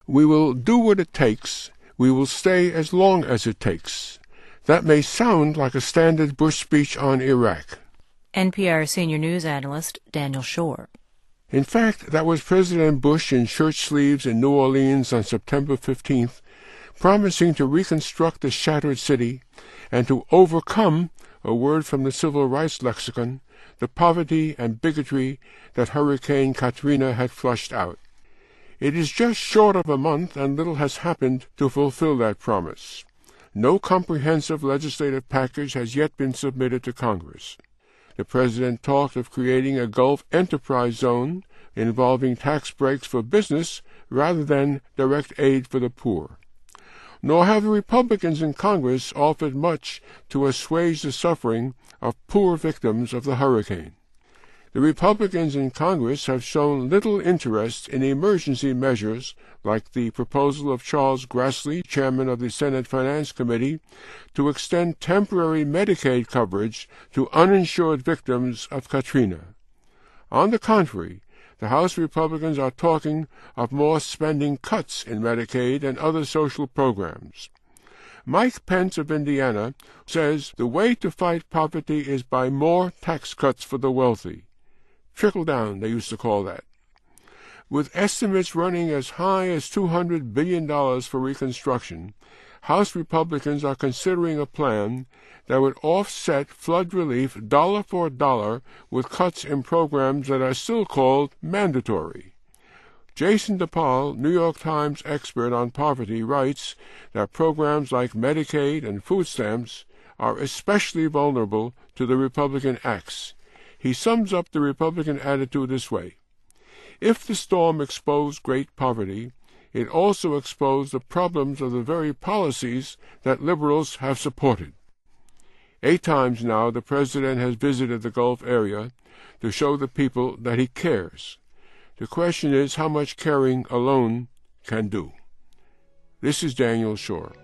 We will do what it takes. We will stay as long as it takes. That may sound like a standard Bush speech on Iraq. NPR senior news analyst Daniel Schorr. In fact, that was President Bush in shirt sleeves in New Orleans on September 15th, promising to reconstruct the shattered city and to overcome, a word from the civil rights lexicon, the poverty and bigotry that Hurricane Katrina had flushed out. It is just short of a month, and little has happened to fulfill that promise. No comprehensive legislative package has yet been submitted to Congress. The President talked of creating a Gulf Enterprise Zone involving tax breaks for business rather than direct aid for the poor. Nor have the Republicans in Congress offered much to assuage the suffering of poor victims of the hurricane. The Republicans in Congress have shown little interest in emergency measures like the proposal of Charles Grassley, chairman of the Senate Finance Committee, to extend temporary Medicaid coverage to uninsured victims of Katrina. On the contrary, the House Republicans are talking of more spending cuts in Medicaid and other social programs. Mike Pence of Indiana says the way to fight poverty is by more tax cuts for the wealthy. Trickle down, they used to call that. With estimates running as high as $200 billion for Reconstruction, House Republicans are considering a plan that would offset flood relief dollar for dollar with cuts in programs that are still called mandatory. Jason DePaul, New York Times expert on poverty, writes that programs like Medicaid and food stamps are especially vulnerable to the Republican acts. He sums up the Republican attitude this way: if the storm exposed great poverty, it also exposed the problems of the very policies that liberals have supported. 8 times now the President has visited the Gulf area to show the people that he cares. The question is how much caring alone can do. This is Daniel Schorr.